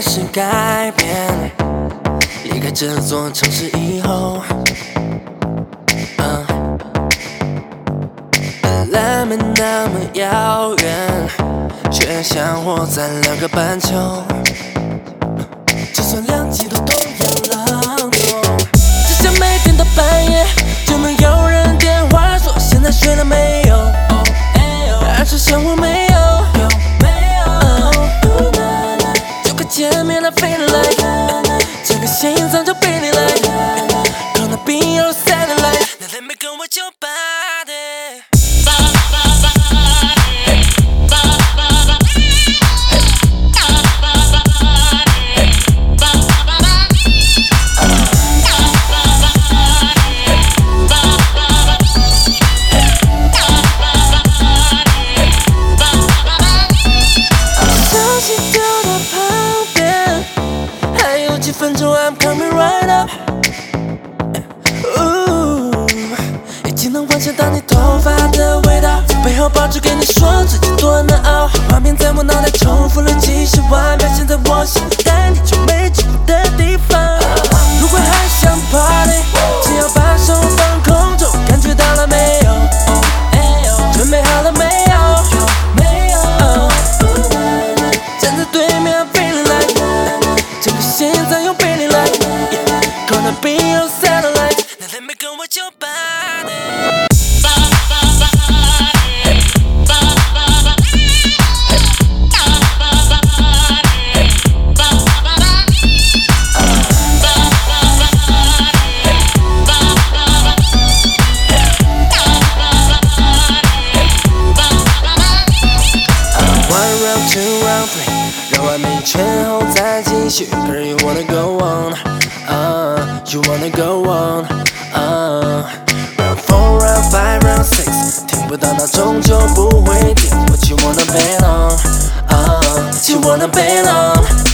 始改变。离开这座城市以后，本来没那么遥远，却像活在两个半球。就算两极都动摇了我，只想每天到半夜就能有人电话说现在睡了没有，还是想我没有，就快见面了 feeling like 这个心脏就比你来 Gonna be your satellite， 那来没跟我酒吧的。几分钟 I'm coming right up， 已经能闻见到你头发的味道，背后抱着给你说最近多难熬，画面在我脑袋重复了几十万遍，现在我想带你去没去过的地方。如果还想 party， 只要把手放空中，感觉到了没有？准备好了没有？站在对面 feeling like 整个心脏又被你来 Gonna be your satellite， 那来没跟我酒吧的。One round, two round, three， 绕完每一圈后再继续。Girl, you wanna go on， you wanna go on， Round four, round five, round six， 听不到闹钟就不会停。What you wanna bet on， What you wanna bet on。